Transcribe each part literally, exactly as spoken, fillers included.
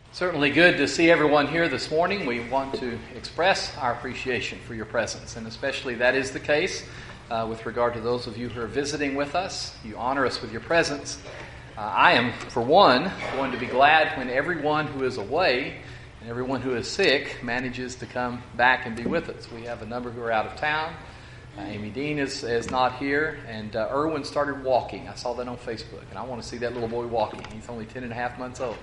Certainly good to see everyone here this morning. We want to express our appreciation for your presence, and especially that is the case uh, with regard to those of you who are visiting with us. You honor us with your presence. Uh, I am, for one, going to be glad when everyone who is away and everyone who is sick manages to come back and be with us. We have a number who are out of town. Uh, Amy Dean is, is not here, and uh, Erwin started walking. I saw that on Facebook, and I want to see that little boy walking. He's only ten and a half months old.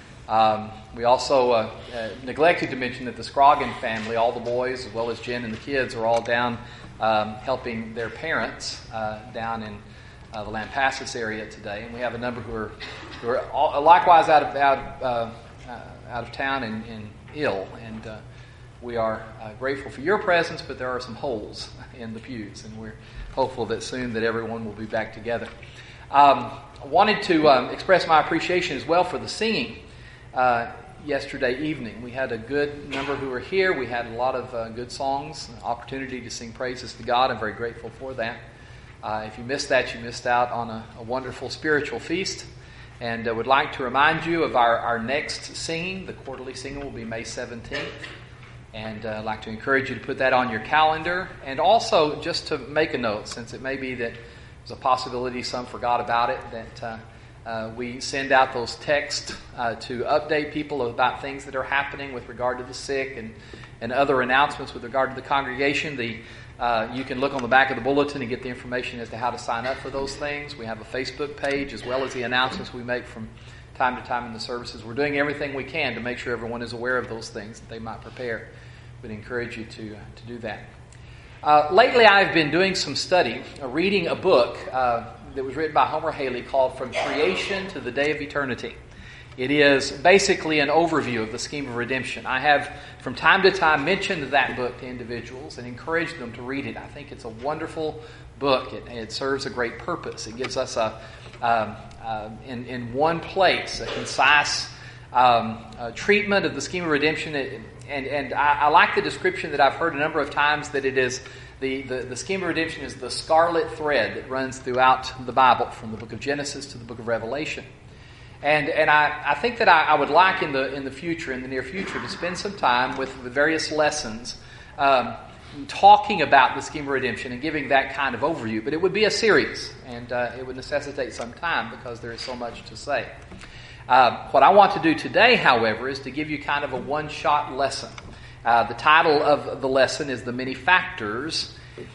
Um, we also uh, uh, neglected to mention that the Scroggin family, all the boys as well as Jen and the kids, are all down um, helping their parents uh, down in uh, the Lampasas area today, and we have a number who are who are all, likewise out of out, uh, uh, out of town and, and ill. And uh, we are uh, grateful for your presence, but there are some holes in the pews, and we're hopeful that soon that everyone will be back together. Um, I wanted to um, express my appreciation as well for the singing. Uh, yesterday evening. We had a good number who were here. We had a lot of uh, good songs, an opportunity to sing praises to God. I'm very grateful for that. Uh, if you missed that, you missed out on a, a wonderful spiritual feast. And I uh, would like to remind you of our, our next singing. The quarterly singing will be May seventeenth. And uh, I'd like to encourage you to put that on your calendar. And also, just to make a note, since it may be that there's a possibility some forgot about it, that uh, Uh, we send out those texts uh, to update people about things that are happening with regard to the sick and, and other announcements with regard to the congregation. The uh, you can look on the back of the bulletin and get the information as to how to sign up for those things. We have a Facebook page as well as the announcements we make from time to time in the services. We're doing everything we can to make sure everyone is aware of those things that they might prepare. We'd encourage you to, uh, to do that. Uh, lately I've been doing some study, uh, reading a book uh, that was written by Homer Haley called From Creation to the Day of Eternity. It is basically an overview of the scheme of redemption. I have from time to time mentioned that book to individuals and encouraged them to read it. I think it's a wonderful book. It, it serves a great purpose. It gives us a um, uh, in, in one place a concise um, uh, treatment of the scheme of redemption. It, and and I, I like the description that I've heard a number of times that it is The, the, the scheme of redemption is the scarlet thread that runs throughout the Bible, from the book of Genesis to the book of Revelation. And and I, I think that I, I would like in the in the future, in the near future, to spend some time with the various lessons um, talking about the scheme of redemption and giving that kind of overview. But it would be a series, and uh, it would necessitate some time because there is so much to say. Uh, what I want to do today, however, is to give you kind of a one-shot lesson. Uh, the title of the lesson is The Many Factors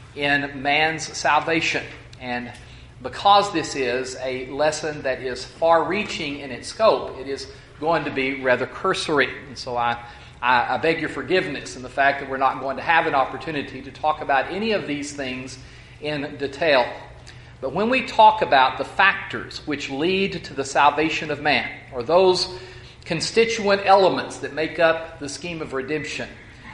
in Man's Salvation. And because this is a lesson that is far-reaching in its scope, it is going to be rather cursory. And so I, I, I beg your forgiveness in the fact that we're not going to have an opportunity to talk about any of these things in detail. But when we talk about the factors which lead to the salvation of man, or those constituent elements that make up the scheme of redemption,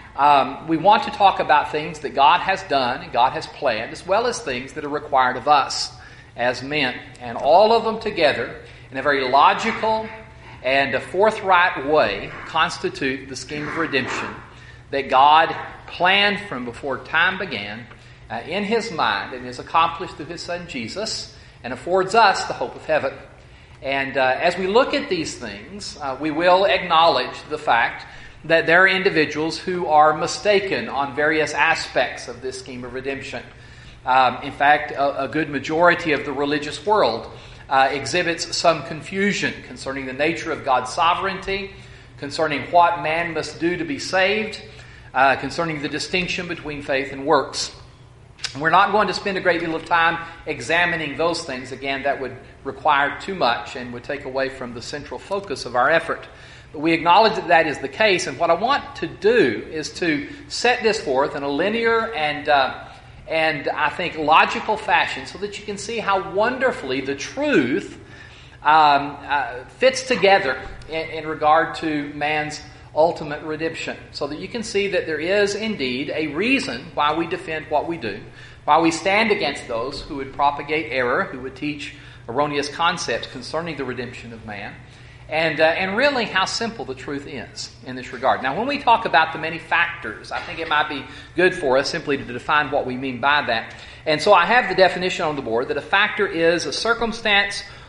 Um, we want to talk about things that God has done and God has planned, as well as things that are required of us as men. And all of them together, in a very logical and a forthright way, constitute the scheme of redemption that God planned from before time began uh, in His mind, and is accomplished through His Son Jesus, and affords us the hope of heaven. And uh, as we look at these things, uh, we will acknowledge the fact that there are individuals who are mistaken on various aspects of this scheme of redemption. Um, in fact, a, a good majority of the religious world uh, exhibits some confusion concerning the nature of God's sovereignty, concerning what man must do to be saved, uh, concerning the distinction between faith and works. And we're not going to spend a great deal of time examining those things. Again, that would require too much and would take away from the central focus of our effort. But we acknowledge that that is the case, and what I want to do is to set this forth in a linear and uh, and I think logical fashion, so that you can see how wonderfully the truth um, uh, fits together in, in regard to man's ultimate redemption, so that you can see that there is indeed a reason why we defend what we do, why we stand against those who would propagate error, who would teach erroneous concepts concerning the redemption of man. And uh, and really how simple the truth is in this regard. Now, when we talk about the many factors, I think it might be good for us simply to define what we mean by that. And so I have the definition on the board that a factor is a circumstance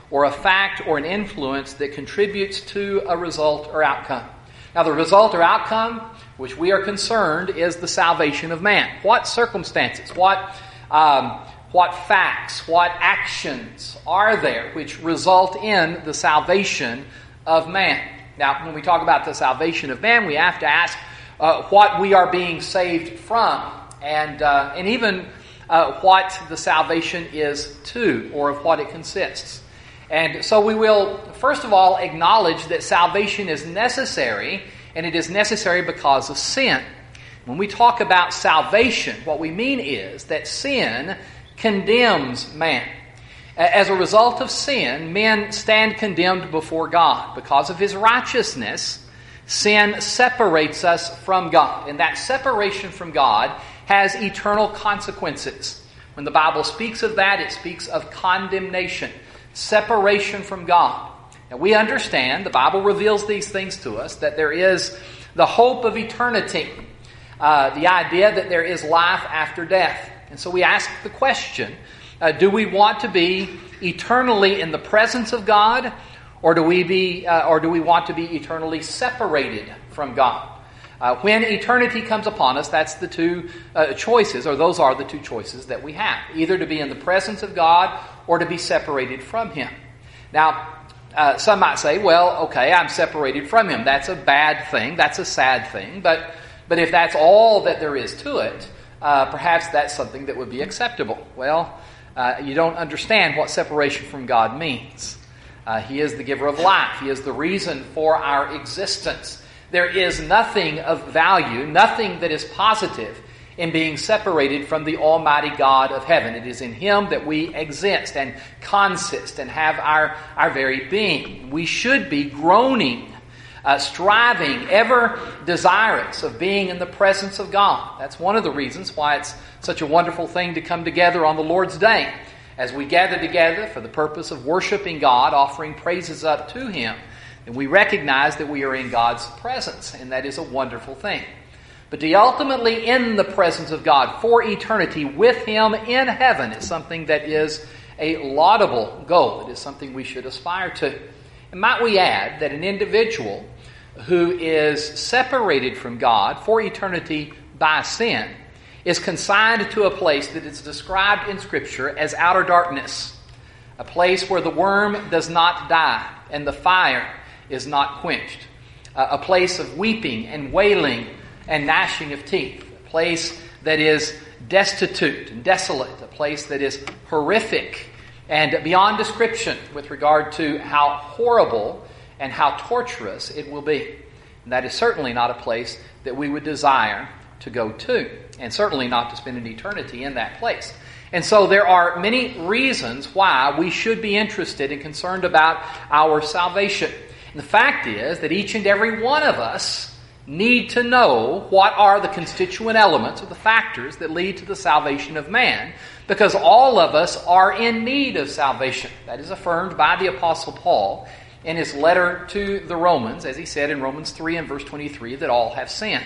or a fact or an influence that contributes to a result or outcome. Now, the result or outcome which we are concerned is the salvation of man. What circumstances, what um, what facts, what actions are there which result in the salvation of man? Now, when we talk about the salvation of man, we have to ask uh, what we are being saved from, and uh, and even uh, what the salvation is to, or of what it consists. And so we will, first of all, acknowledge that salvation is necessary, and it is necessary because of sin. When we talk about salvation, what we mean is that sin condemns man. As a result of sin, men stand condemned before God. Because of His righteousness, sin separates us from God. And that separation from God has eternal consequences. When the Bible speaks of that, it speaks of condemnation. Separation from God. Now we understand, the Bible reveals these things to us, that there is the hope of eternity. Uh, the idea that there is life after death. And so we ask the question, uh, do we want to be eternally in the presence of God, or do we be, uh, or do we want to be eternally separated from God? Uh, when eternity comes upon us, that's the two uh, choices, or those are the two choices that we have. Either to be in the presence of God or to be separated from Him. Now, uh, some might say, well, okay, I'm separated from Him. That's a bad thing. That's a sad thing. But, but if that's all that there is to it, uh, perhaps that's something that would be acceptable. Well, uh, you don't understand what separation from God means. Uh, he is the giver of life. He is the reason for our existence. There is nothing of value, nothing that is positive in being separated from the Almighty God of heaven. It is in Him that we exist and consist and have our, our very being. We should be groaning, uh, striving, ever desirous of being in the presence of God. That's one of the reasons why it's such a wonderful thing to come together on the Lord's Day, as we gather together for the purpose of worshiping God, offering praises up to Him. And we recognize that we are in God's presence, and that is a wonderful thing. But to be ultimately in the presence of God for eternity with Him in heaven is something that is a laudable goal. It is something we should aspire to. And might we add that an individual who is separated from God for eternity by sin is consigned to a place that is described in Scripture as outer darkness, a place where the worm does not die and the fire is not quenched, a place of weeping and wailing and gnashing of teeth, a place that is destitute and desolate, a place that is horrific and beyond description with regard to how horrible and how torturous it will be. And that is certainly not a place that we would desire to go to, and certainly not to spend an eternity in that place. And so there are many reasons why we should be interested and concerned about our salvation. And the fact is that each and every one of us need to know what are the constituent elements or the factors that lead to the salvation of man, because all of us are in need of salvation. That is affirmed by the Apostle Paul in his letter to the Romans, as he said in Romans three and verse twenty-three, that all have sinned.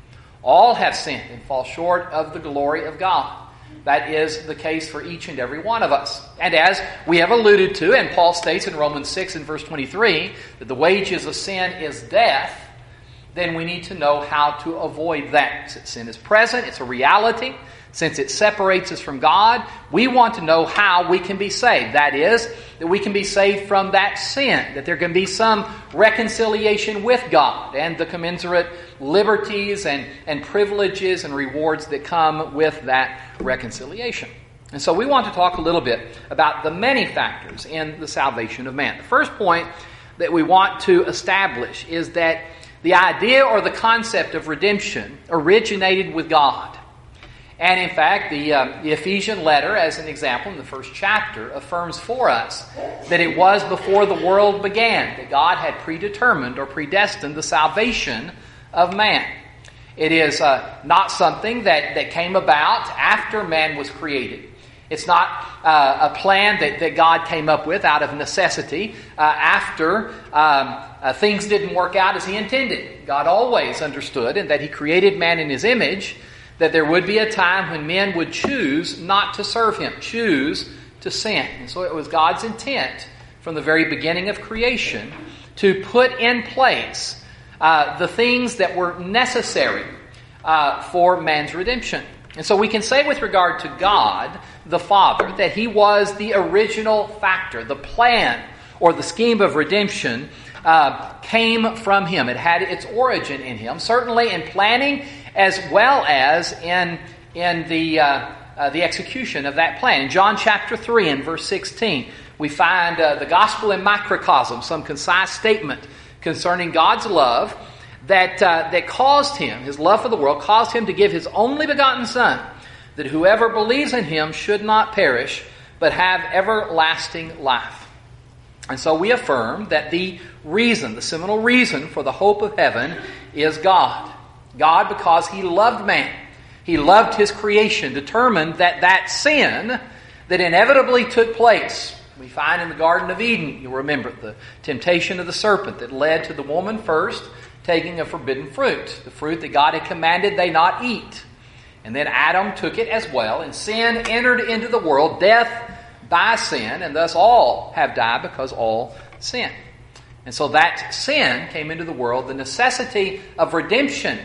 All have sinned and fall short of the glory of God. That is the case for each and every one of us. And as we have alluded to, and Paul states in Romans six and verse twenty-three, that the wages of sin is death, then we need to know how to avoid that. Since sin is present, it's a reality. Since it separates us from God, we want to know how we can be saved. That is, that we can be saved from that sin, that there can be some reconciliation with God and the commensurate liberties and, and privileges and rewards that come with that reconciliation. And so we want to talk a little bit about the many factors in the salvation of man. The first point that we want to establish is that the idea or the concept of redemption originated with God. And in fact, the, uh, the Ephesian letter, as an example, in the first chapter, affirms for us that it was before the world began that God had predetermined or predestined the salvation of man. It is uh, not something that, that came about after man was created. It's not uh, a plan that, that God came up with out of necessity uh, after um, uh, things didn't work out as He intended. God always understood, and that He created man in His image, that there would be a time when men would choose not to serve Him, choose to sin. And so it was God's intent from the very beginning of creation to put in place uh, the things that were necessary uh, for man's redemption. And so we can say with regard to God, the Father, that He was the original factor. The plan or the scheme of redemption uh, came from Him. It had its origin in Him, certainly in planning as well as in, in the, uh, uh, the execution of that plan. In John chapter three and verse sixteen, we find uh, the gospel in microcosm, some concise statement concerning God's love that uh, that caused Him, His love for the world, caused Him to give His only begotten Son, that whoever believes in Him should not perish, but have everlasting life. And so we affirm that the reason, the seminal reason for the hope of heaven is God. God, because He loved man. He loved His creation, determined that that sin that inevitably took place, we find in the Garden of Eden, you'll remember the temptation of the serpent that led to the woman first taking a forbidden fruit, the fruit that God had commanded they not eat. And then Adam took it as well, and sin entered into the world, death by sin, and thus all have died because all sin. And so that sin came into the world. The necessity of redemption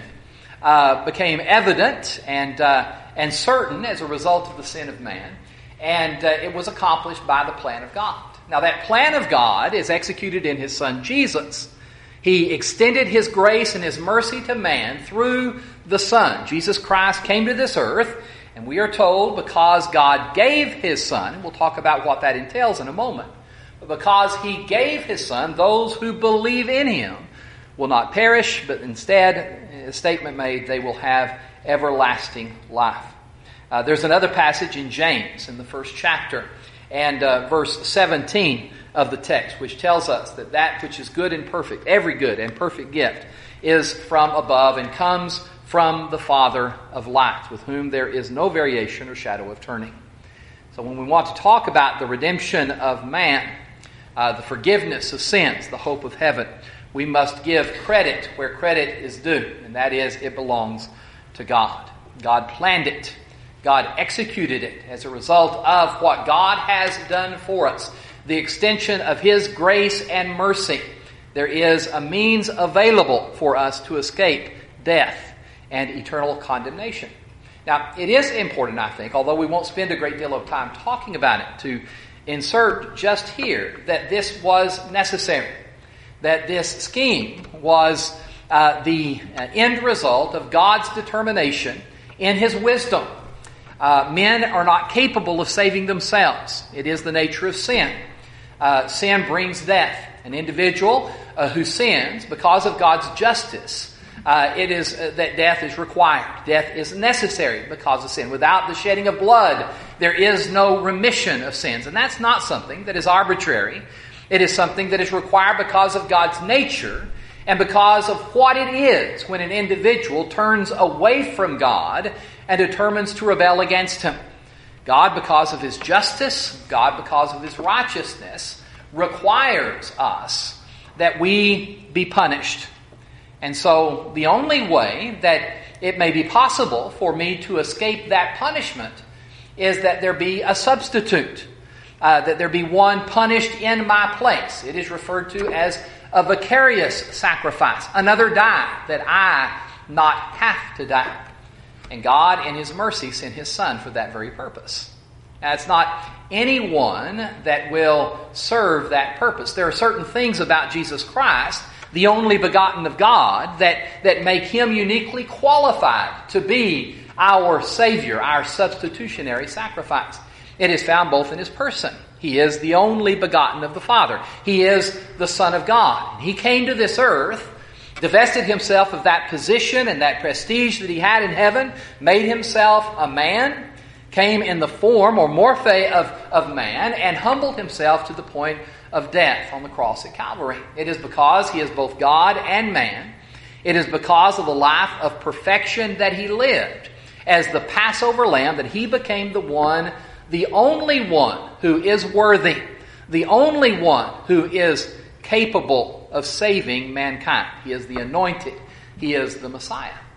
uh, became evident and uh, and certain as a result of the sin of man. And uh, it was accomplished by the plan of God. Now that plan of God is executed in His Son Jesus. He extended His grace and His mercy to man through the Son. Jesus Christ came to this earth, and we are told because God gave His Son, and we'll talk about what that entails in a moment, but because He gave His Son, those who believe in Him will not perish, but instead, a statement made, they will have everlasting life. Uh, there's another passage in James in the first chapter and uh, verse seventeen of the text, which tells us that that which is good and perfect, every good and perfect gift, is from above and comes from the Father of lights, with whom there is no variation or shadow of turning. So when we want to talk about the redemption of man, uh, the forgiveness of sins, the hope of heaven, we must give credit where credit is due, and that is it belongs to God. God planned it. God executed it as a result of what God has done for us, the extension of His grace and mercy. There is a means available for us to escape death and eternal condemnation. Now, it is important, I think, although we won't spend a great deal of time talking about it, to insert just here that this was necessary, that this scheme was uh, the end result of God's determination in His wisdom. Uh, men are not capable of saving themselves. It is the nature of sin. Uh, sin brings death. An individual uh, who sins because of God's justice, uh, it is uh, that death is required. Death is necessary because of sin. Without the shedding of blood, there is no remission of sins. And that's not something that is arbitrary. It is something that is required because of God's nature and because of what it is when an individual turns away from God and determines to rebel against Him. God, because of His justice, God, because of His righteousness, requires us that we be punished. And so the only way that it may be possible for me to escape that punishment is that there be a substitute, uh, that there be one punished in my place. It is referred to as a vicarious sacrifice, another die that I not have to die. And God, in His mercy, sent His Son for that very purpose. Now, it's not anyone that will serve that purpose. There are certain things about Jesus Christ, the only begotten of God, that, that make Him uniquely qualified to be our Savior, our substitutionary sacrifice. It is found both in His person. He is the only begotten of the Father. He is the Son of God. He came to this earth, divested Himself of that position and that prestige that He had in heaven, made Himself a man, came in the form or morphe of, of man, and humbled Himself to the point of death on the cross at Calvary. It is because He is both God and man. It is because of the life of perfection that He lived as the Passover lamb that He became the one, the only one who is worthy, the only one who is capable of saving mankind. He is the anointed. He is the Messiah.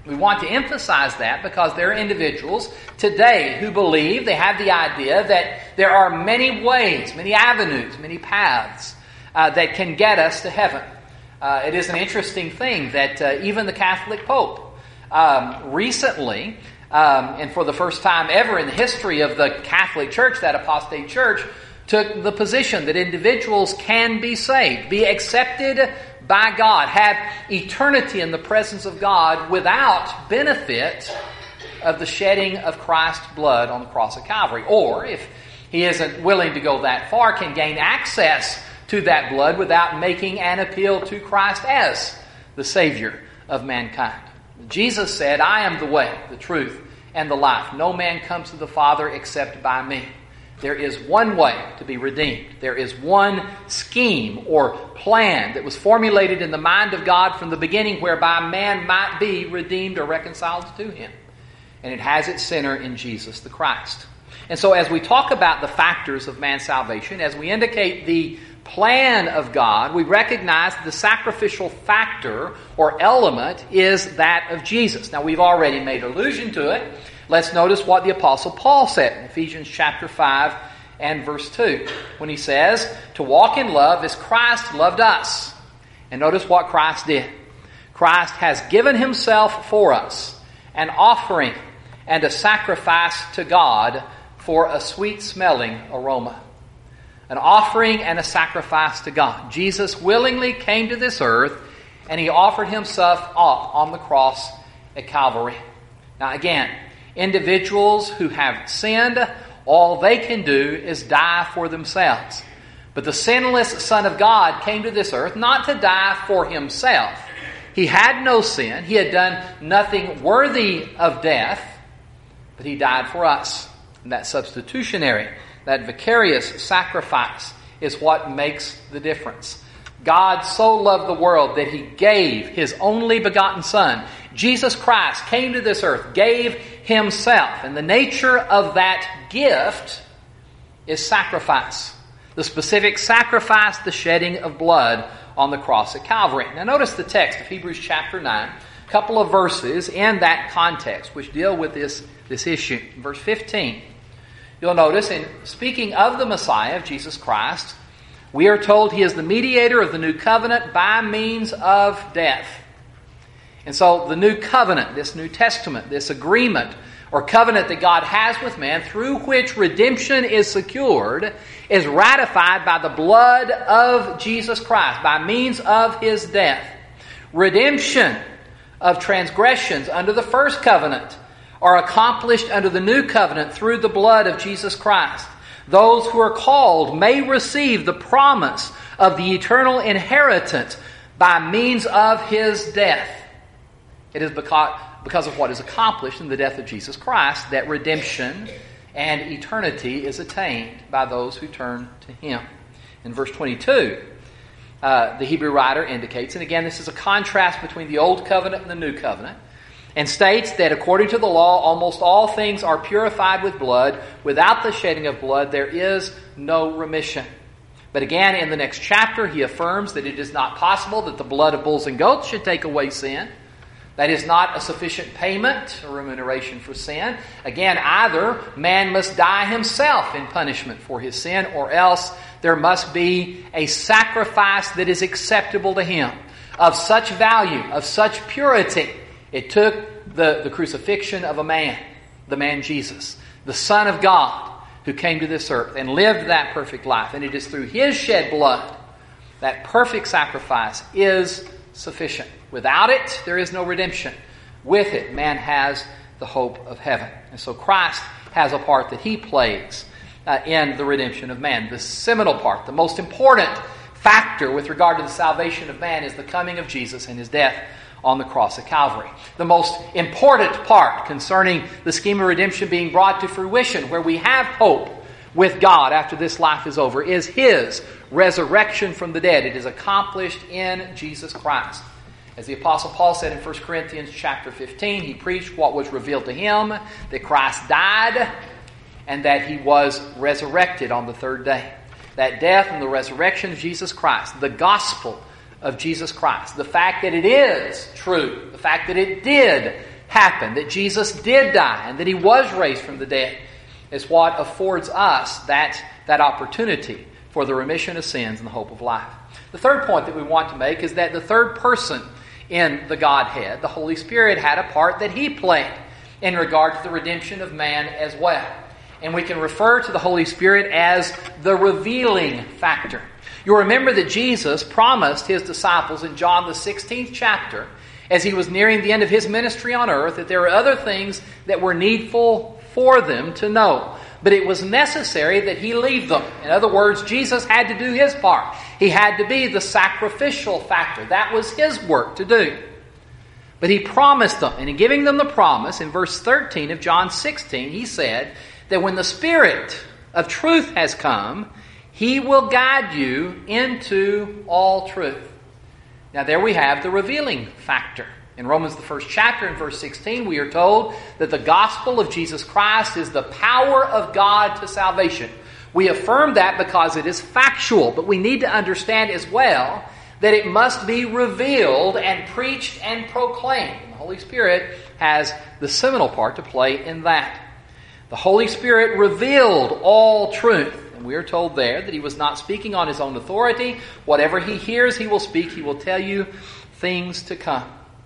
We want to emphasize that because there are individuals today who believe, they have the idea that there are many ways, many avenues, many paths uh, that can get us to heaven. Uh, it is an interesting thing that uh, even the Catholic Pope um, recently, um, and for the first time ever in the history of the Catholic Church, that apostate church, took the position that individuals can be saved, be accepted by God, have eternity in the presence of God without benefit of the shedding of Christ's blood on the cross of Calvary. Or, if he isn't willing to go that far, can gain access to that blood without making an appeal to Christ as the Savior of mankind. Jesus said, I am the way, the truth, and the life. No man comes to the Father except by me. There is one way to be redeemed. There is one scheme or plan that was formulated in the mind of God from the beginning whereby man might be redeemed or reconciled to Him. And it has its center in Jesus the Christ. And so as we talk about the factors of man's salvation, as we indicate the plan of God, we recognize the sacrificial factor or element is that of Jesus. Now, we've already made allusion to it. Let's notice what the Apostle Paul said in Ephesians chapter five and verse two, when he says, to walk in love as Christ loved us. And notice what Christ did. Christ has given Himself for us, an offering and a sacrifice to God for a sweet-smelling aroma. An offering and a sacrifice to God. Jesus willingly came to this earth and He offered Himself up on the cross at Calvary. Now again, individuals who have sinned, all they can do is die for themselves. But the sinless Son of God came to this earth not to die for Himself. He had no sin. He had done nothing worthy of death, but He died for us. And that substitutionary, that vicarious sacrifice is what makes the difference. God so loved the world that He gave His only begotten Son. Jesus Christ came to this earth, gave Himself. And the nature of that gift is sacrifice. The specific sacrifice, the shedding of blood on the cross at Calvary. Now notice the text of Hebrews chapter nine. A couple of verses in that context which deal with this, this issue. Verse fifteen. You'll notice in speaking of the Messiah, of Jesus Christ, we are told He is the mediator of the new covenant by means of death. And so the new covenant, this New Testament, this agreement or covenant that God has with man through which redemption is secured is ratified by the blood of Jesus Christ by means of His death. Redemption of transgressions under the first covenant are accomplished under the new covenant through the blood of Jesus Christ. Those who are called may receive the promise of the eternal inheritance by means of His death. It is because, because of what is accomplished in the death of Jesus Christ that redemption and eternity is attained by those who turn to Him. In verse twenty-two, uh, the Hebrew writer indicates, and again this is a contrast between the Old Covenant and the New Covenant, and states that according to the law, almost all things are purified with blood. Without the shedding of blood, there is no remission. But again, in the next chapter, he affirms that it is not possible that the blood of bulls and goats should take away sin. That is not a sufficient payment or remuneration for sin. Again, either man must die himself in punishment for his sin, or else there must be a sacrifice that is acceptable to Him, of such value, of such purity. It took the, the crucifixion of a man, the man Jesus, the Son of God, who came to this earth and lived that perfect life. And it is through His shed blood that perfect sacrifice is sufficient. Without it, there is no redemption. With it, man has the hope of heaven. And so Christ has a part that He plays uh, in the redemption of man. The seminal part, the most important factor with regard to the salvation of man is the coming of Jesus and His death on the cross of Calvary. The most important part concerning the scheme of redemption being brought to fruition, where we have hope with God after this life is over, is His resurrection from the dead. It is accomplished in Jesus Christ. As the Apostle Paul said in First Corinthians chapter fifteen, he preached what was revealed to him, that Christ died and that He was resurrected on the third day. That death and the resurrection of Jesus Christ, the gospel of Jesus Christ, the fact that it is true, the fact that it did happened, that Jesus did die, and that He was raised from the dead, is what affords us that, that opportunity for the remission of sins and the hope of life. The third point that we want to make is that the third person in the Godhead, the Holy Spirit, had a part that He played in regard to the redemption of man as well. And we can refer to the Holy Spirit as the revealing factor. You'll remember that Jesus promised His disciples in John the sixteenth chapter, as He was nearing the end of His ministry on earth, that there were other things that were needful for them to know. But it was necessary that He leave them. In other words, Jesus had to do His part. He had to be the sacrificial factor. That was His work to do. But He promised them. And in giving them the promise, in verse thirteen of John sixteen, He said that when the Spirit of truth has come, He will guide you into all truth. Now there we have the revealing factor. In Romans the first chapter, in verse sixteen, we are told that the gospel of Jesus Christ is the power of God to salvation. We affirm that because it is factual, but we need to understand as well that it must be revealed and preached and proclaimed. And the Holy Spirit has the seminal part to play in that. The Holy Spirit revealed all truth. And we are told there that He was not speaking on His own authority. Whatever He hears, He will speak. He will tell you things to come.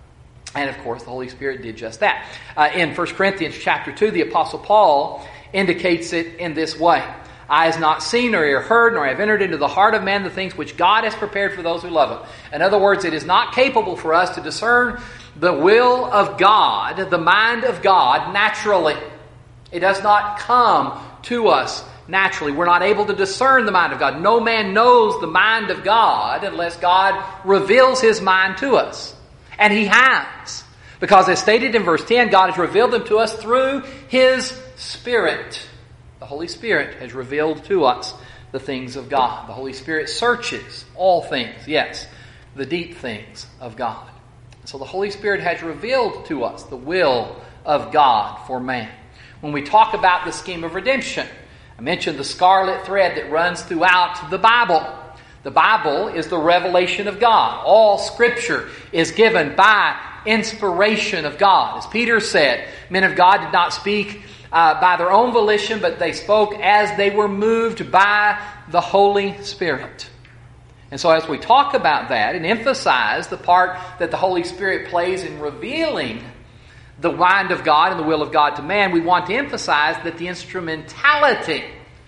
And of course, the Holy Spirit did just that. Uh, in First Corinthians chapter two, the Apostle Paul indicates it in this way. Eye has not seen, nor ear heard, nor have entered into the heart of man the things which God has prepared for those who love Him. In other words, it is not capable for us to discern the will of God, the mind of God, naturally. It does not come to us naturally. We're not able to discern the mind of God. No man knows the mind of God unless God reveals His mind to us. And He has. Because as stated in verse ten, God has revealed them to us through His Spirit. The Holy Spirit has revealed to us the things of God. The Holy Spirit searches all things, yes, the deep things of God. So the Holy Spirit has revealed to us the will of God for man. When we talk about the scheme of redemption, I mentioned the scarlet thread that runs throughout the Bible. The Bible is the revelation of God. All Scripture is given by inspiration of God. As Peter said, men of God did not speak uh, by their own volition, but they spoke as they were moved by the Holy Spirit. And so as we talk about that and emphasize the part that the Holy Spirit plays in revealing the mind of God and the will of God to man, we want to emphasize that the instrumentality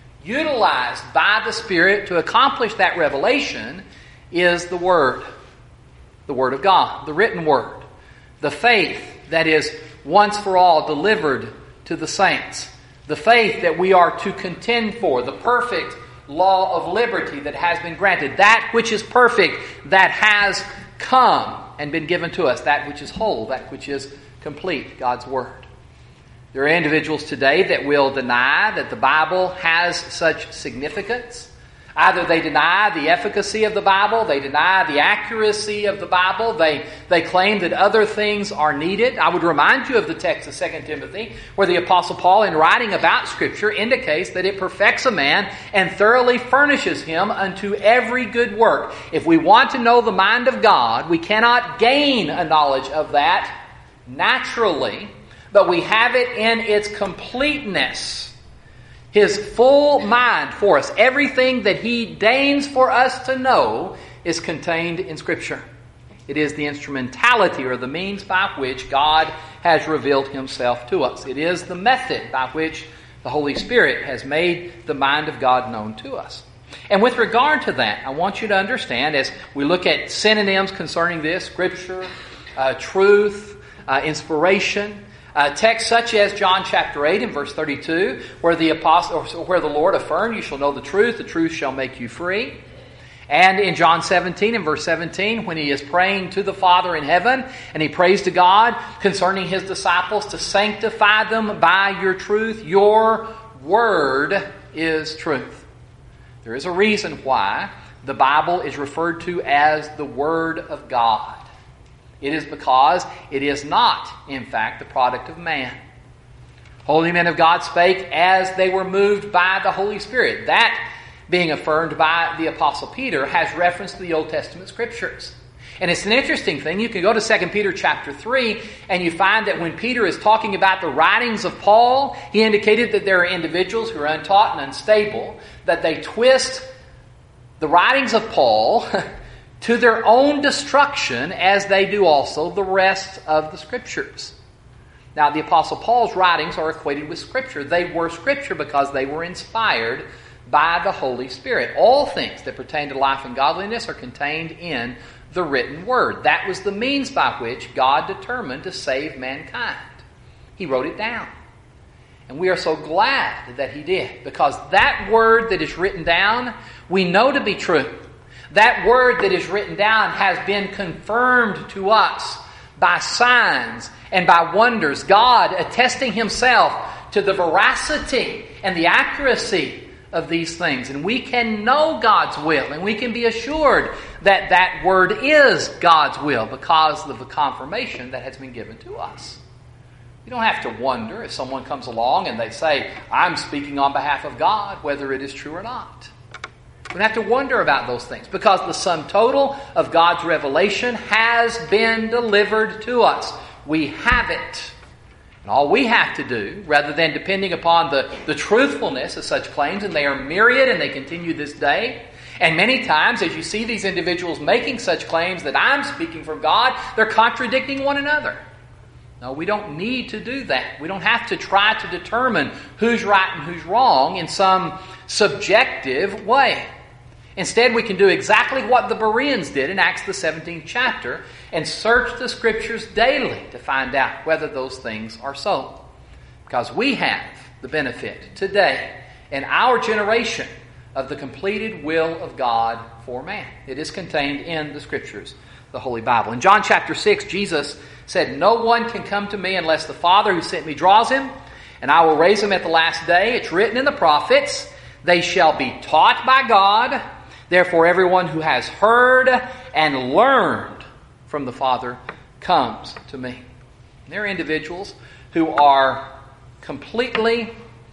utilized by the Spirit to accomplish that revelation is the Word. The Word of God, the written Word. The faith that is once for all delivered to the saints. The faith that we are to contend for. The perfect law of liberty that has been granted. That which is perfect, that has come and been given to us. That which is whole, that which is complete, God's Word. There are individuals today that will deny that the Bible has such significance. Either they deny the efficacy of the Bible, they deny the accuracy of the Bible, they, they claim that other things are needed. I would remind you of the text of Second Timothy, where the Apostle Paul, in writing about Scripture, indicates that it perfects a man and thoroughly furnishes him unto every good work. If we want to know the mind of God, we cannot gain a knowledge of that naturally, but we have it in its completeness. His full mind for us, everything that He deigns for us to know, is contained in Scripture. It is the instrumentality or the means by which God has revealed Himself to us. It is the method by which the Holy Spirit has made the mind of God known to us. And with regard to that, I want you to understand, as we look at synonyms concerning this, Scripture, uh, truth, uh, inspiration, Uh, texts such as John chapter eight and verse thirty-two, where the apostle, or where the Lord affirmed, "You shall know the truth; the truth shall make you free." And in John seventeen and verse seventeen, when He is praying to the Father in heaven, and He prays to God concerning His disciples to sanctify them by your truth. Your word is truth. There is a reason why the Bible is referred to as the Word of God. It is because it is not, in fact, the product of man. Holy men of God spake as they were moved by the Holy Spirit. That, being affirmed by the Apostle Peter, has reference to the Old Testament Scriptures. And it's an interesting thing. You can go to Second Peter chapter three, and you find that when Peter is talking about the writings of Paul, he indicated that there are individuals who are untaught and unstable, that they twist the writings of Paul to their own destruction, as they do also the rest of the Scriptures. Now, the Apostle Paul's writings are equated with Scripture. They were Scripture because they were inspired by the Holy Spirit. All things that pertain to life and godliness are contained in the written Word. That was the means by which God determined to save mankind. He wrote it down. And we are so glad that He did, because that Word that is written down, we know to be true. That Word that is written down has been confirmed to us by signs and by wonders, God attesting Himself to the veracity and the accuracy of these things. And we can know God's will, and we can be assured that that Word is God's will because of the confirmation that has been given to us. You don't have to wonder if someone comes along and they say, I'm speaking on behalf of God, whether it is true or not. We don't have to wonder about those things, because the sum total of God's revelation has been delivered to us. We have it. And all we have to do, rather than depending upon the, the truthfulness of such claims, and they are myriad and they continue this day, and many times as you see these individuals making such claims that I'm speaking from God, they're contradicting one another. No, we don't need to do that. We don't have to try to determine who's right and who's wrong in some subjective way. Instead, we can do exactly what the Bereans did in Acts the seventeenth chapter and search the Scriptures daily to find out whether those things are so. Because we have the benefit today in our generation of the completed will of God for man. It is contained in the Scriptures, the Holy Bible. In John chapter six, Jesus said, "No one can come to me unless the Father who sent me draws him, and I will raise him at the last day." It's written in the prophets, "They shall be taught by God. Therefore, everyone who has heard and learned from the Father comes to me." And there are individuals who are completely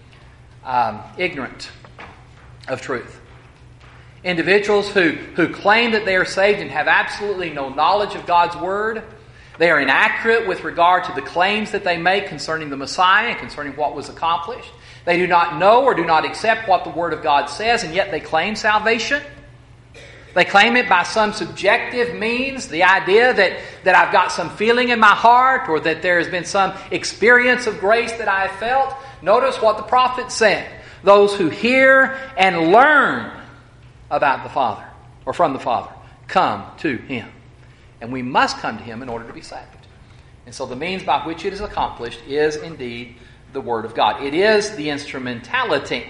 um, ignorant of truth. Individuals who, who claim that they are saved and have absolutely no knowledge of God's Word. They are inaccurate with regard to the claims that they make concerning the Messiah and concerning what was accomplished. They do not know or do not accept what the Word of God says, and yet they claim salvation. They claim it by some subjective means, the idea that, that I've got some feeling in my heart, or that there has been some experience of grace that I have felt. Notice what the prophet said. Those who hear and learn about the Father, or from the Father, come to Him. And we must come to Him in order to be saved. And so the means by which it is accomplished is indeed the Word of God. It is the instrumentality,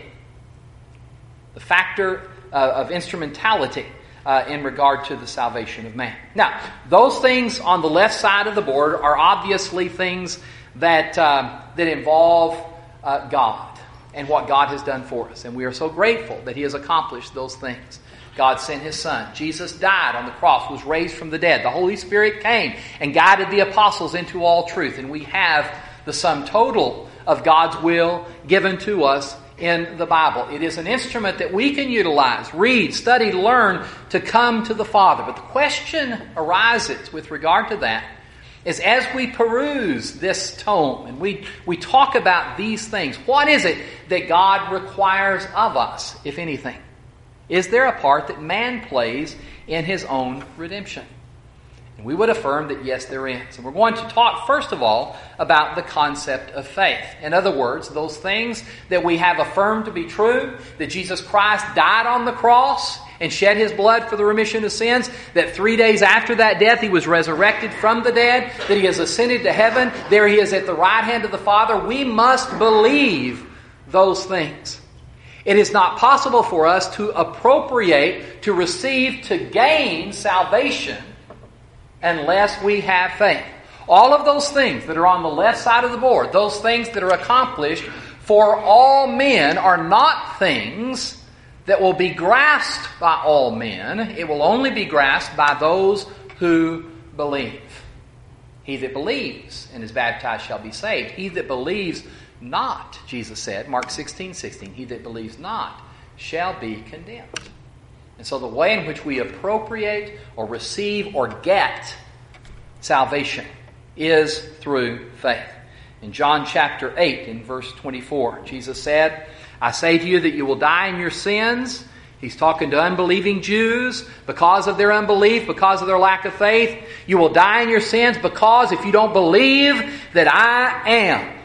the factor uh, of instrumentality Uh, in regard to the salvation of man. Now, those things on the left side of the board are obviously things that uh, that involve uh, God and what God has done for us. And we are so grateful that He has accomplished those things. God sent His Son. Jesus died on the cross, was raised from the dead. The Holy Spirit came and guided the apostles into all truth. And we have the sum total of God's will given to us in the Bible. It is an instrument that we can utilize, read, study, learn to come to the Father. But the question arises with regard to that is, as we peruse this tome and we, we talk about these things, what is it that God requires of us, if anything? Is there a part that man plays in his own redemption? And we would affirm that yes, there is. And we're going to talk, first of all, about the concept of faith. In other words, those things that we have affirmed to be true, that Jesus Christ died on the cross and shed His blood for the remission of sins, that three days after that death He was resurrected from the dead, that He has ascended to heaven, there He is at the right hand of the Father. We must believe those things. It is not possible for us to appropriate, to receive, to gain salvation unless we have faith. All of those things that are on the left side of the board, those things that are accomplished for all men, are not things that will be grasped by all men. It will only be grasped by those who believe. He that believes and is baptized shall be saved. He that believes not, Jesus said, Mark sixteen sixteen, he that believes not shall be condemned. And so the way in which we appropriate or receive or get salvation is through faith. In John chapter eight, in verse twenty-four, Jesus said, I say to you that you will die in your sins. He's talking to unbelieving Jews. Because of their unbelief, because of their lack of faith, you will die in your sins because if you don't believe that I am,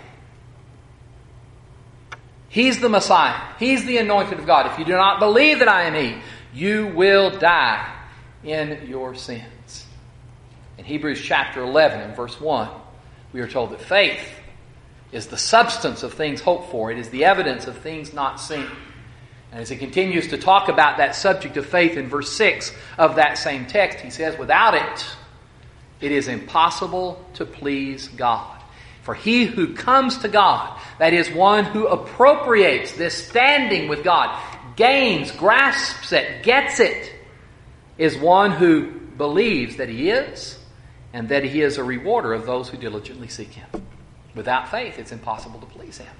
He's the Messiah, He's the anointed of God. If you do not believe that I am He, you will die in your sins. In Hebrews chapter eleven, in verse one, we are told that faith is the substance of things hoped for. It is the evidence of things not seen. And as he continues to talk about that subject of faith in verse six of that same text, he says, without it, it is impossible to please God. For he who comes to God, that is one who appropriates this standing with God, gains, grasps it, gets it, is one who believes that He is and that He is a rewarder of those who diligently seek Him. Without faith, it's impossible to please Him.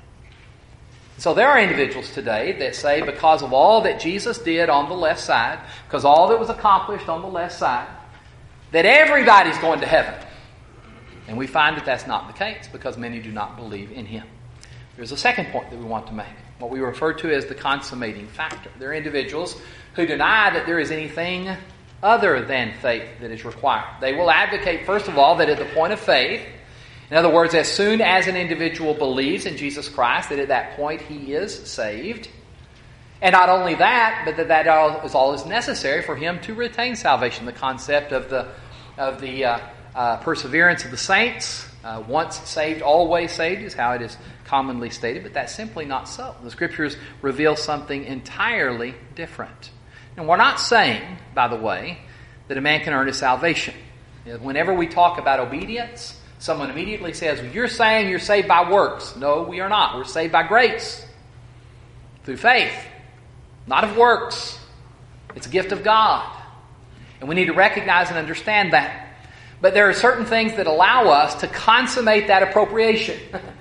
So there are individuals today that say because of all that Jesus did on the left side, because all that was accomplished on the left side, that everybody's going to heaven. And we find that that's not the case because many do not believe in Him. There's a second point that we want to make, what we refer to as the consummating factor. There are individuals who deny that there is anything other than faith that is required. They will advocate, first of all, that at the point of faith, in other words, as soon as an individual believes in Jesus Christ, that at that point he is saved. And not only that, but that that is all is necessary for him to retain salvation. The concept of the of the uh, uh, perseverance of the saints, uh, once saved, always saved, is how it is commonly stated. But that's simply not so. The Scriptures reveal something entirely different. And we're not saying, by the way, that a man can earn his salvation. Whenever we talk about obedience, someone immediately says, well, you're saying you're saved by works. No, we are not. We're saved by grace. Through faith. Not of works. It's a gift of God. And we need to recognize and understand that. But there are certain things that allow us to consummate that appropriation.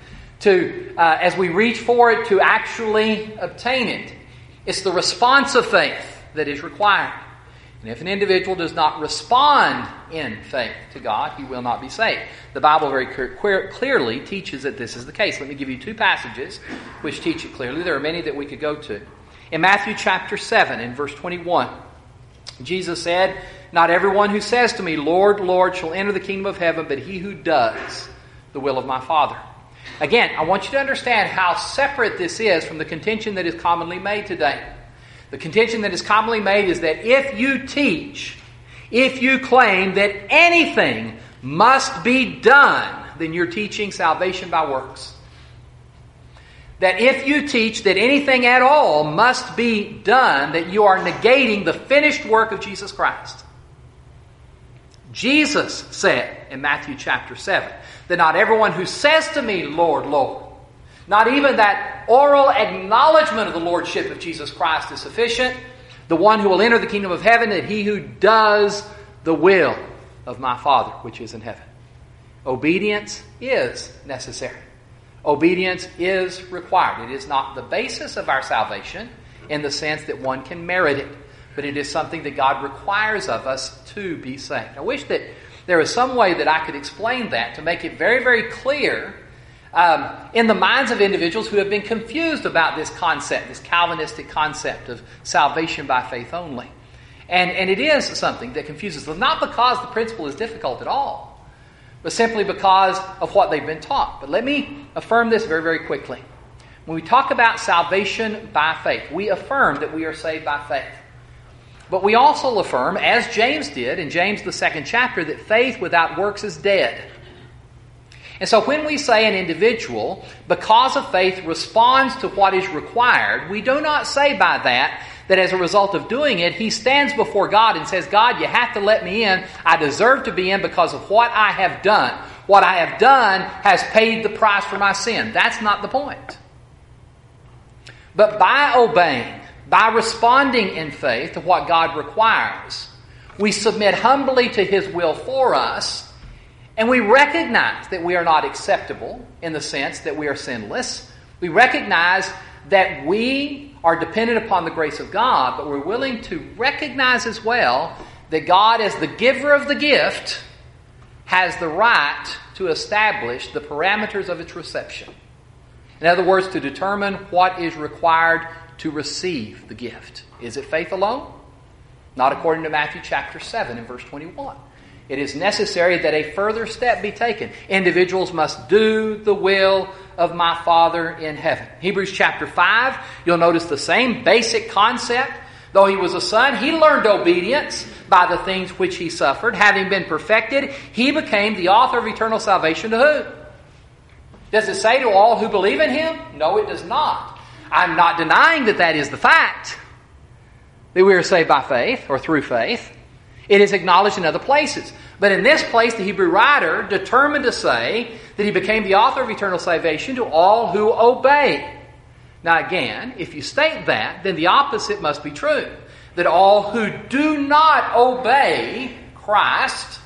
to, uh, as we reach for it, to actually obtain it. It's the response of faith that is required. And if an individual does not respond in faith to God, he will not be saved. The Bible very clear, clearly teaches that this is the case. Let me give you two passages which teach it clearly. There are many that we could go to. In Matthew chapter seven, in verse twenty-one, Jesus said, not everyone who says to me, Lord, Lord, shall enter the kingdom of heaven, but he who does the will of my Father. Again, I want you to understand how separate this is from the contention that is commonly made today. The contention that is commonly made is that if you teach, if you claim that anything must be done, then you're teaching salvation by works. That if you teach that anything at all must be done, that you are negating the finished work of Jesus Christ. Jesus said in Matthew chapter seven that not everyone who says to me, Lord, Lord, not even that oral acknowledgement of the Lordship of Jesus Christ is sufficient. The one who will enter the kingdom of heaven, that he who does the will of my Father which is in heaven. Obedience is necessary. Obedience is required. It is not the basis of our salvation in the sense that one can merit it, but it is something that God requires of us to be saved. I wish that there was some way that I could explain that to make it very, very clear Um, in the minds of individuals who have been confused about this concept, this Calvinistic concept of salvation by faith only. And, and it is something that confuses them, not because the principle is difficult at all, but simply because of what they've been taught. But let me affirm this very, very quickly. When we talk about salvation by faith, we affirm that we are saved by faith. But we also affirm, as James did in James the second chapter, that faith without works is dead. And so when we say an individual, because of faith, responds to what is required, we do not say by that, that as a result of doing it, he stands before God and says, God, you have to let me in. I deserve to be in because of what I have done. What I have done has paid the price for my sin. That's not the point. But by obeying, by responding in faith to what God requires, we submit humbly to His will for us. And we recognize that we are not acceptable in the sense that we are sinless. We recognize that we are dependent upon the grace of God, but we're willing to recognize as well that God, as the giver of the gift, has the right to establish the parameters of its reception. In other words, to determine what is required to receive the gift. Is it faith alone? Not according to Matthew chapter seven and verse twenty-one. It is necessary that a further step be taken. Individuals must do the will of my Father in heaven. Hebrews chapter five, you'll notice the same basic concept. Though he was a son, he learned obedience by the things which he suffered. Having been perfected, he became the author of eternal salvation to who? Does it say to all who believe in him? No, it does not. I'm not denying that that is the fact, that we are saved by faith or through faith. It is acknowledged in other places. But in this place, the Hebrew writer determined to say that he became the author of eternal salvation to all who obey. Now again, if you state that, then the opposite must be true. That all who do not obey Christ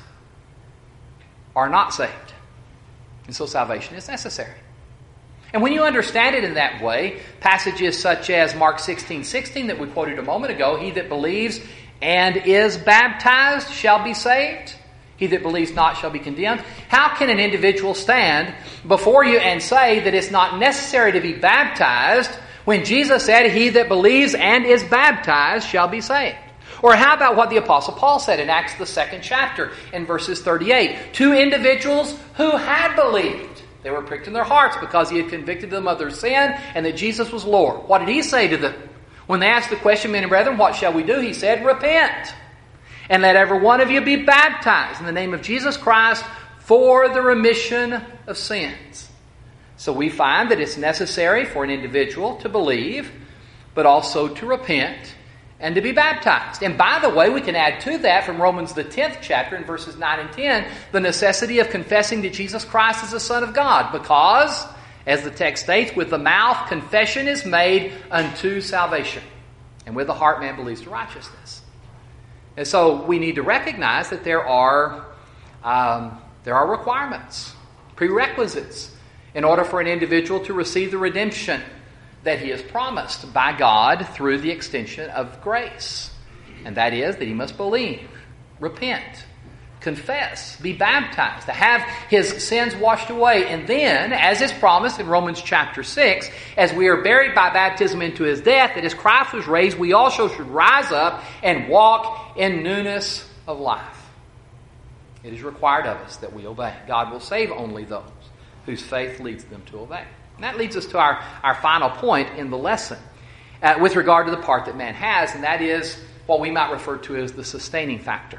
are not saved. And so salvation is necessary. And when you understand it in that way, passages such as Mark sixteen sixteen that we quoted a moment ago, he that believes and is baptized shall be saved. He that believes not shall be condemned. How can an individual stand before you and say that it's not necessary to be baptized when Jesus said, he that believes and is baptized shall be saved? Or how about what the Apostle Paul said in Acts the second chapter in verses thirty-eight? Two individuals who had believed. They were pricked in their hearts because he had convicted them of their sin and that Jesus was Lord. What did he say to them? When they asked the question, men and brethren, what shall we do? He said, repent. And let every one of you be baptized in the name of Jesus Christ for the remission of sins. So we find that it's necessary for an individual to believe, but also to repent and to be baptized. And by the way, we can add to that from Romans the tenth chapter in verses nine and ten, the necessity of confessing that Jesus Christ is the Son of God. Because, as the text states, with the mouth confession is made unto salvation. And with the heart man believes to righteousness. And so we need to recognize that there are, um, there are requirements, prerequisites, in order for an individual to receive the redemption that he is promised by God through the extension of grace. And that is that he must believe, repent, confess, be baptized, to have his sins washed away. And then, as is promised in Romans chapter six, as we are buried by baptism into his death, that as Christ was raised, we also should rise up and walk in newness of life. It is required of us that we obey. God will save only those whose faith leads them to obey. And that leads us to our, our final point in the lesson uh, with regard to the part that man has, and that is what we might refer to as the sustaining factor.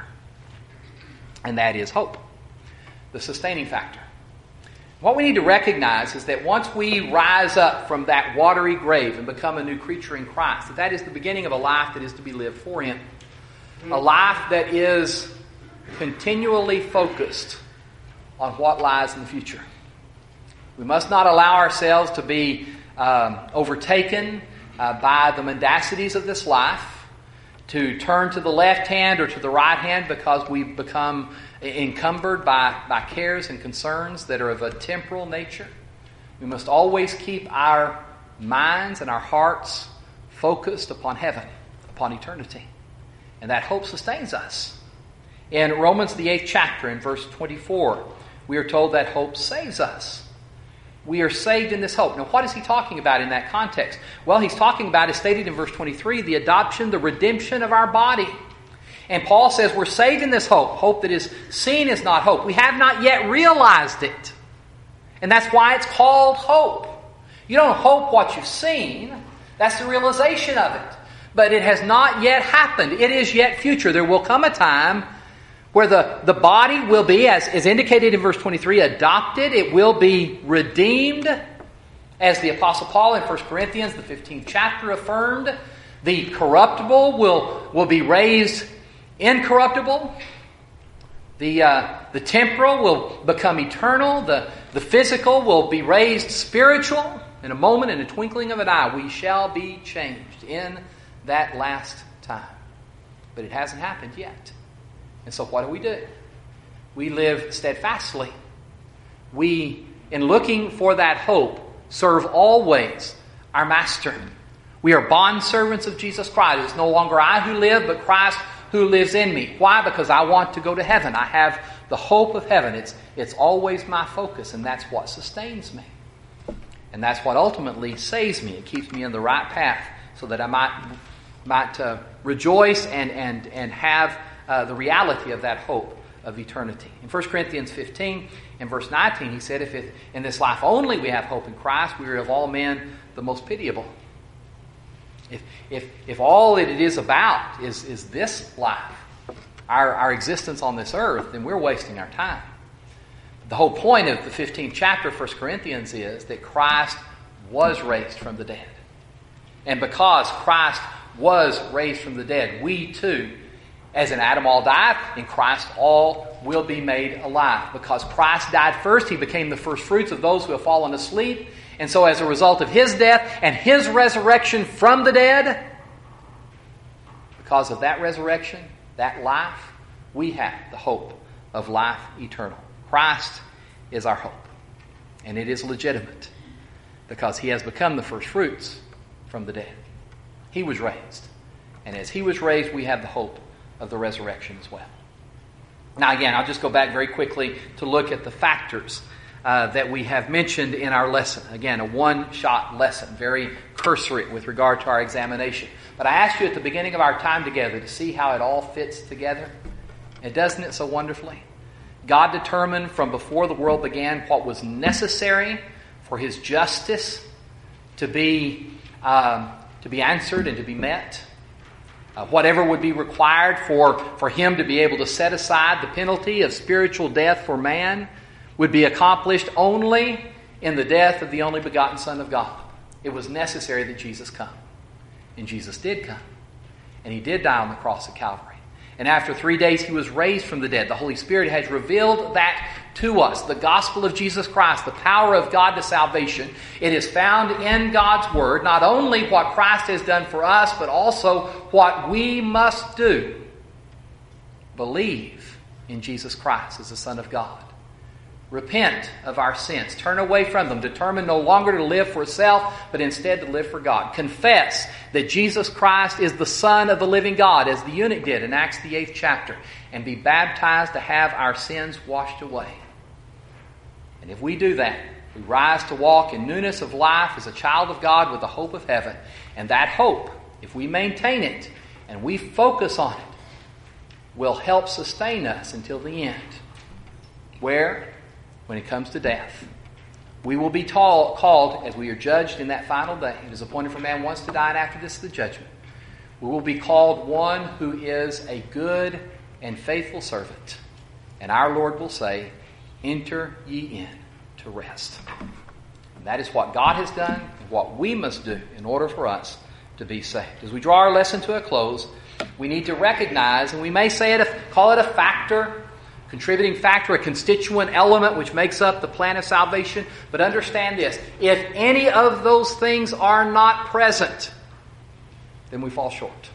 And that is hope. The sustaining factor. What we need to recognize is that once we rise up from that watery grave and become a new creature in Christ, that that is the beginning of a life that is to be lived for Him. A life that is continually focused on what lies in the future. We must not allow ourselves to be um, overtaken uh, by the mendacities of this life, to turn to the left hand or to the right hand because we've become encumbered by, by cares and concerns that are of a temporal nature. We must always keep our minds and our hearts focused upon heaven, upon eternity. And that hope sustains us. In Romans the eighth chapter, in verse twenty-four, we are told that hope saves us. We are saved in this hope. Now, what is he talking about in that context? Well, he's talking about, as stated in verse twenty-three, the adoption, the redemption of our body. And Paul says we're saved in this hope. Hope that is seen is not hope. We have not yet realized it. And that's why it's called hope. You don't hope what you've seen. That's the realization of it. But it has not yet happened. It is yet future. There will come a time where the, the body will be, as is indicated in verse twenty-three, adopted. It will be redeemed. As the Apostle Paul in First Corinthians, the fifteenth chapter, affirmed, the corruptible will, will be raised incorruptible. The, uh, the temporal will become eternal. The, the physical will be raised spiritual. In a moment, in a twinkling of an eye, we shall be changed in that last time. But it hasn't happened yet. And so what do we do? We live steadfastly. We, in looking for that hope, serve always our Master. We are bondservants of Jesus Christ. It's no longer I who live, but Christ who lives in me. Why? Because I want to go to heaven. I have the hope of heaven. It's, it's always my focus, and that's what sustains me. And that's what ultimately saves me. It keeps me in the right path so that I might, might uh, rejoice and, and, and have uh, the reality of that hope of eternity. In First Corinthians fifteen and verse nineteen, he said, if it, in this life only we have hope in Christ, we are of all men the most pitiable. If, if, if all that it is about is, is this life, our, our existence on this earth, then we're wasting our time. The whole point of the fifteenth chapter of First Corinthians is that Christ was raised from the dead. And because Christ was raised from the dead, we too, as in Adam all died, in Christ all will be made alive. Because Christ died first, He became the first fruits of those who have fallen asleep. And so as a result of His death and His resurrection from the dead, because of that resurrection, that life, we have the hope of life eternal. Christ is our hope. And it is legitimate because He has become the first fruits from the dead. He was raised. And as He was raised, we have the hope of the resurrection as well. Now again, I'll just go back very quickly to look at the factors uh, that we have mentioned in our lesson. Again, a one-shot lesson, very cursory with regard to our examination. But I asked you at the beginning of our time together to see how it all fits together. And doesn't it so wonderfully? God determined from before the world began what was necessary for His justice to be, um, to be answered and to be met. Uh, whatever would be required for, for Him to be able to set aside the penalty of spiritual death for man would be accomplished only in the death of the only begotten Son of God. It was necessary that Jesus come. And Jesus did come. And He did die on the cross of Calvary. And after three days He was raised from the dead. The Holy Spirit has revealed that to us. The gospel of Jesus Christ, the power of God to salvation. It is found in God's Word, not only what Christ has done for us, but also what we must do. Believe in Jesus Christ as the Son of God. Repent of our sins. Turn away from them. Determine no longer to live for self, but instead to live for God. Confess that Jesus Christ is the Son of the living God, as the eunuch did in Acts the eighth chapter. And be baptized to have our sins washed away. And if we do that, we rise to walk in newness of life as a child of God with the hope of heaven. And that hope, if we maintain it and we focus on it, will help sustain us until the end. Where? When it comes to death, we will be tall, called, as we are judged in that final day. It is appointed for man once to die, and after this the judgment. We will be called one who is a good and faithful servant. And our Lord will say, enter ye in to rest. And that is what God has done and what we must do in order for us to be saved. As we draw our lesson to a close, we need to recognize, and we may say it, call it a factor, contributing factor, a constituent element which makes up the plan of salvation. But understand this, if any of those things are not present, then we fall short.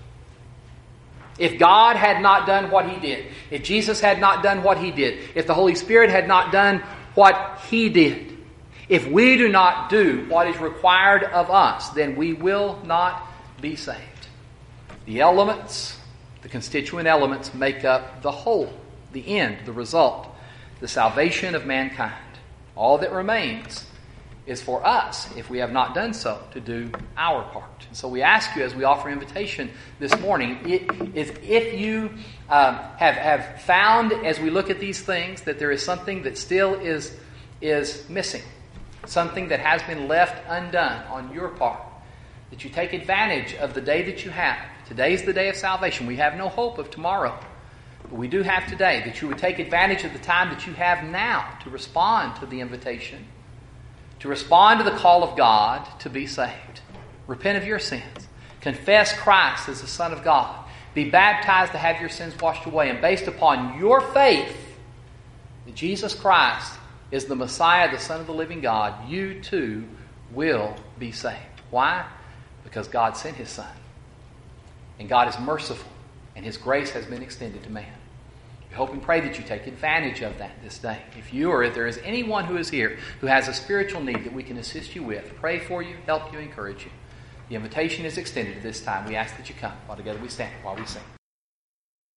If God had not done what He did, if Jesus had not done what He did, if the Holy Spirit had not done what He did, if we do not do what is required of us, then we will not be saved. The elements, the constituent elements, make up the whole, the end, the result, the salvation of mankind. All that remains is for us, if we have not done so, to do our part. And so we ask you, as we offer invitation this morning, it is if you um, have, have found, as we look at these things, that there is something that still is, is missing, something that has been left undone on your part, that you take advantage of the day that you have. Today is the day of salvation. We have no hope of tomorrow. But we do have today, that you would take advantage of the time that you have now to respond to the invitation, to respond to the call of God to be saved. Repent of your sins. Confess Christ as the Son of God. Be baptized to have your sins washed away. And based upon your faith that Jesus Christ is the Messiah, the Son of the living God, you too will be saved. Why? Because God sent His Son. And God is merciful. And His grace has been extended to man. We hope and pray that you take advantage of that this day. If you or if there is anyone who is here who has a spiritual need that we can assist you with, pray for you, help you, encourage you, The invitation is extended at this time. We ask that you come. While together we stand, while we sing.